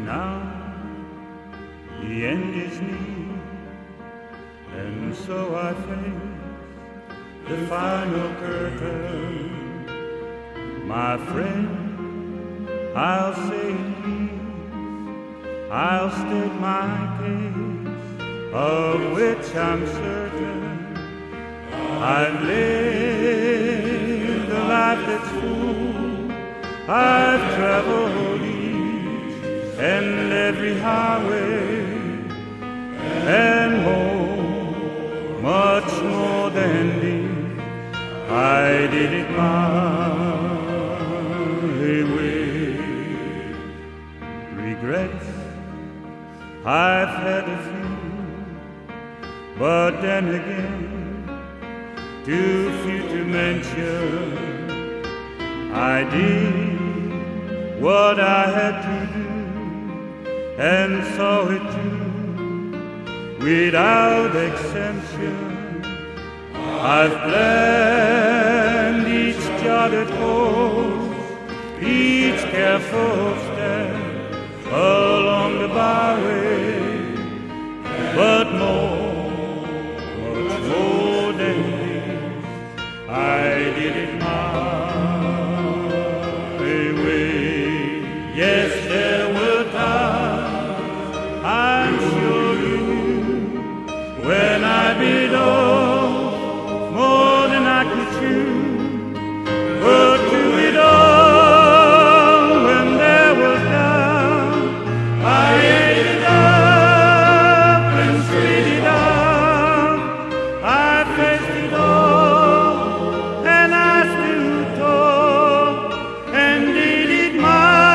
now the end is near, and so I face the final curtain. My friend, I'll say it here, I'll state my case, of which I'm certain. I've lived a life that's full, I've traveled each and every highway, and more, much more than this, I did it my way. Regrets, I've had a few, but then again, too few to mention. I did what I had to do, and saw it through without exemption. I've planned each charted course, each careful step along the byway, but more, much more than this, I did it my way. Yes, there were times, I'm sure you knew, when I bit off more than I could chew. But through it all, when there was doubt, I ate it up and spit it out. I faced it all, and I stood tall and did it my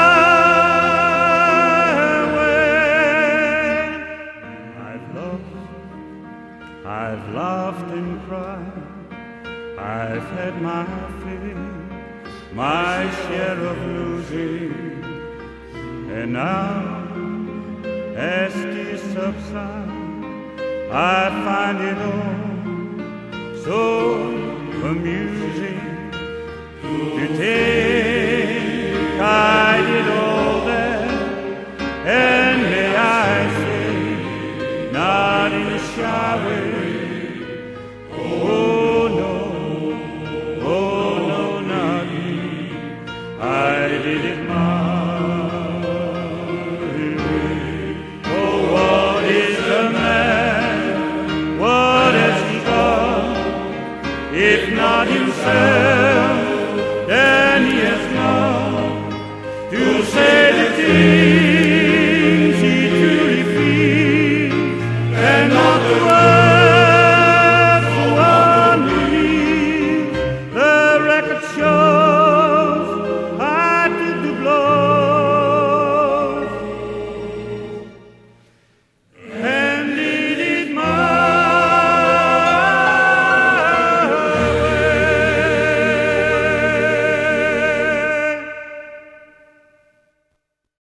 way. I've laughed and cried, I've had my fill, my share of losing, and now, as tears subside, I find it all so amusing to take